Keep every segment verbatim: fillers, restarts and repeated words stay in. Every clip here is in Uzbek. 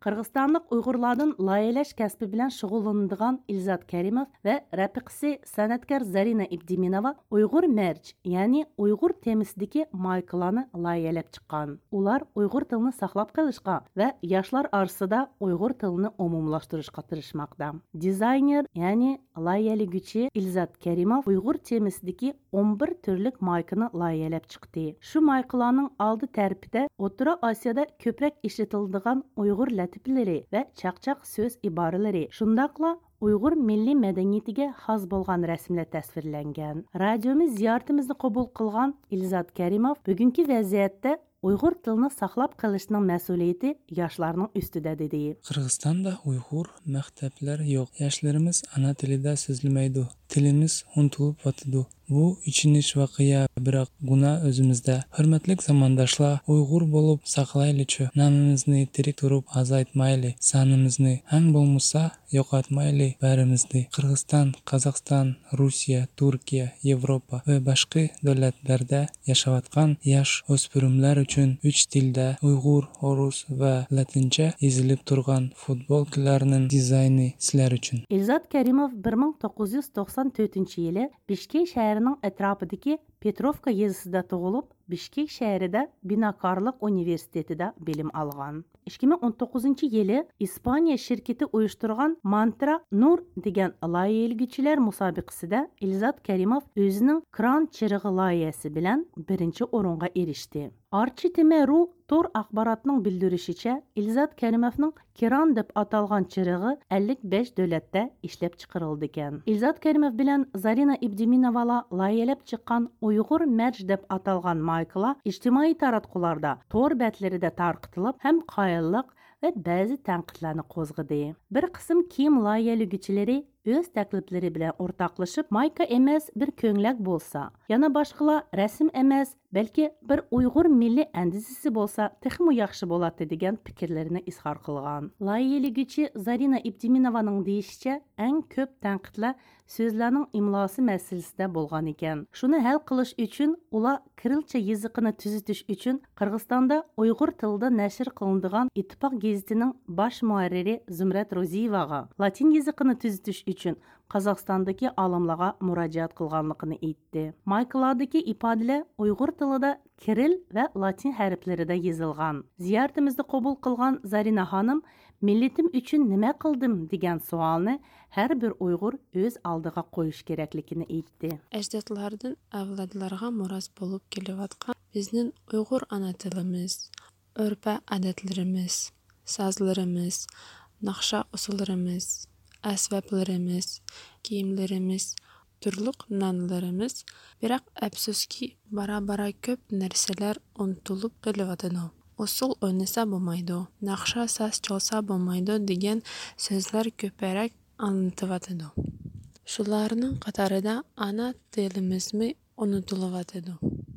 Qırğızstanlıq Uyğurlardan layihələş kəsbi bilan şug'ullanadigan İlzat Karimov və rəfiqisi sanatkar Zarina Ibdiminova Uyğur Merch, ya'ni Uyğur temisidagi maykalarni layihəlab chiqqan. Ular Uyğur tilini saqlab qolishga və yoshlar orasida Uyğur tilini umumlashtirishga tirishmoqda. Dizayner, ya'ni layihəligüchi İlzat Karimov Uyğur temisidagi o'n bir turlik maykani layihəlab chiqdi. Shu maykalarning oldi tarafida O'rta Osiyoda ko'proq ishlatiladigan Uyğur latifalari va chaqchaq so'z iboralari, shundaqla Uyghur milliy madaniyatiga xos bo'lgan rasmlar tasvirlangan. Radiomiz ziyoratimizni qabul qilgan İlzat Karimov bugungi vaziyatda Uyghur tilini saqlab qolishning mas'uliyati yoshlarning ustida dedi. Qirg'izistonda Uyg'ur maktablar yo'q. Yoshlarimiz ana tilida so'zlamaydi. Tilimiz unutilib yotadi. Bu ichinish voqea, biroq guna o'zimizda. Hurmatli zamondoshlar, Uyg'ur bo'lib saqlaylik-chi. Namimizni tirik turib azaytmaylik. Sanimizni hang bo'lmasa yo'qotmaylik barimizni. Qirg'iziston, Qozog'iston, Rossiya, Turkiya, Yevropa va boshqa davlatlarda yashayotgan yosh o'spirimlar uchun uch tilda Uyg'ur, Rus va Latincha yozilib turgan futbolkalarning dizayni sizlar uchun. İlzat Karimov bir ming to'qqiz yuz to'qson to'rtinchi yili Bishkek shahrining atrofidagi Petrovka yezisida tug'ilib, Bishkek shahrida Binokorlik universitetida bilim olgan. ikki ming o'n to'qqizinchi yili Ispaniya shirkati uyushtirgan Mantra Nur degan loyihachilar musobaqasida İlzat Karimov o'zining Kran chirig'i loyihasi bilan birinchi o'ringa erishdi. Architimeru Tor axborotning bildirishicha, İlzat Karimovning Kiran deb atalgan chirig'i ellik besh davlatda ishlab chiqarildi ekan. İlzat Karimov bilan Zarina Ibdiminova loyihalab chiqqan Uyg'ur Merch deb atalgan maykalar ijtimoiy taratqularda, tor betlarida tarqitilib, ham qoyillik va ba'zi tanqidlarni qo'zg'adi. Bir qism kiyim loyihalaguvchilari o'z takliflari bilan o'rtoqlashib, mayka emas bir ko'nglak bo'lsa, yana boshqalar rasm emas, balki bir Uyg'ur milliy andizisi bo'lsa, texmo yaxshi bo'ladi degan fikrlarini izhor qilgan. Loyihalaguvchi Zarina Ibdiminovaning deyishicha, eng ko'p tanqidlar so'zlarning imlosi masalasida bo'lgan ekan. Shuni hal qilish uchun ular kirilcha yoziqini tuzitish uchun Qirg'izistonda Uyg'ur tilida nashr qilinadigan Ittifoq gazetining bosh muharriri Zumrat Ro'ziyevaga, latin yoziqini tuzitish uchun Qozog'istondagi olimlarga murojaat qilganligini aytdi. Maykalardagi ifodalar Uyg'ur tilida kiril va latin harflarida yozilgan. Ziyoratimizda qabul qilgan Zarina xonim, millatim uchun nima qildim degan savolni har bir Uyg'ur o'z oldiga qo'yish kerakligini aytdi. Ajdodlardan avlodlarga meros bo'lib kelayotgan bizning Uyg'ur ona tilimiz, urf odatlarimiz, sozlarimiz, naqsha usullarimiz, asboblarimiz, kiyimlarimiz, turli nonlarimiz, biroq afsuski bara-bara ko'p narsalar unutilib qelyotadi. Usul o'ynasa bo'lmaydi, naqsha soz chalsa bo'lmaydi degan so'zlar ko'proq anlatyotadi. Shularning qatorida ana tilimizmi unutilyotadi.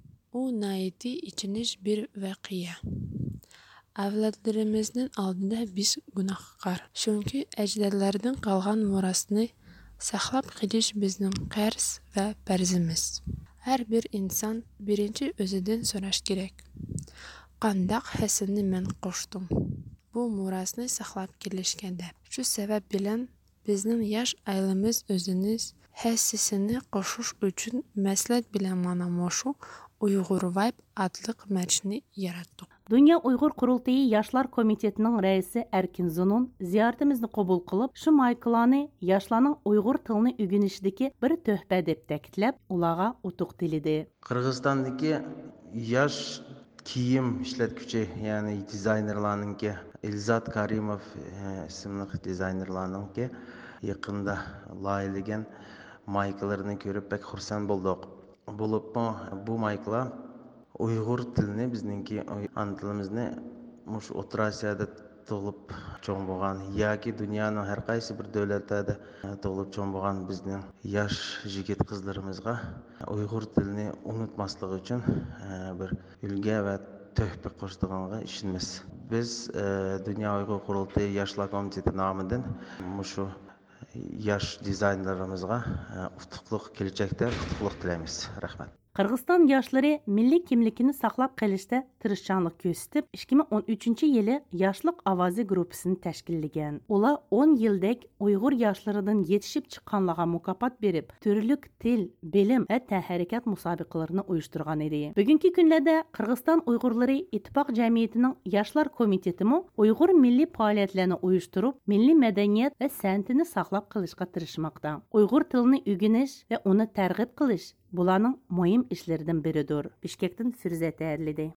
U naiti ichinish bir voqea. Avlodlarimizning oldida biz gunohkor. Chunki ajdodlardan qolgan merosni saqlab qolish bizning qarz va farzimiz. Har bir inson birinchi o'zidan so'rash kerak. Qandaq hisni men qo'shdim bu merosni saqlab kelishganda. Shu sabab bilan bizning yosh ailamiz o'zimiz hissini qo'shish uchun maslahat bilan mana shu Uyg'ur Vibe adli merchni yaratdik. Dünya Uyghur Qurultayı Yaşlar Komitetining raisi Erkin Zunun ziyoratimizni qabul qilib, shu maykalarni yoshlarning Uyg'ur tilini o'rganishdagi bir tuhfa deb ta'kidlab, ularga utuq tilidi. Qirg'izistondagi yosh kiyim ishlatuvchi, ya'ni dizaynerlarningki İlzat Karimov ismli dizaynerlarningki yaqinda loyihalagan maykalarni ko'rib pek xursand bo'ldik. Bo'lib bu maykalar Uyg'ur tilini bizningki ana tilimizni mush O'rta Osiyoda tug'ilib cho'ng bo'lgan yoki dunyoning har qaysi bir davlatida tug'ilib cho'ng bo'lgan bizning yosh yigit qizlarimizga Uyg'ur tilini unutmasligi uchun bir ulga va tuhfa qo'shdiganga ishonamiz. Biz Dünya Uyg'ur Qurultayı Yoshlar Komiteti nomidan mushu yosh dizaynerlarimizga utuqliq kelajakda utuqliq tilaymiz. Rahmat. Qırğızistan yoshları milliy kimligini saqlab qolishda tirishchanlik ko'rsatib, ikki ming o'n uchinchi yili Yoshlik ovozi guruhini tashkillagan. Ular o'n yildek Uyg'ur yoshlaridan yetishib chiqqanlarga mukofot berib, turli til, bilim va tahrikat musobaqalarini uyushtirgan edi. Bugungi kunlarda Qirg'iziston Uyg'urlari ittifoq jamiyatining yoshlar komitetimi Uyg'ur milliy faoliyatlarini uyushtirib, milliy madaniyat va san'atini saqlab qolishga tirishmoqda. Uyg'ur tilini o'rganish va uni targ'ib qilish bularning muhim ishlaridan biridir. Bishkekdan Firuza tayyorladi.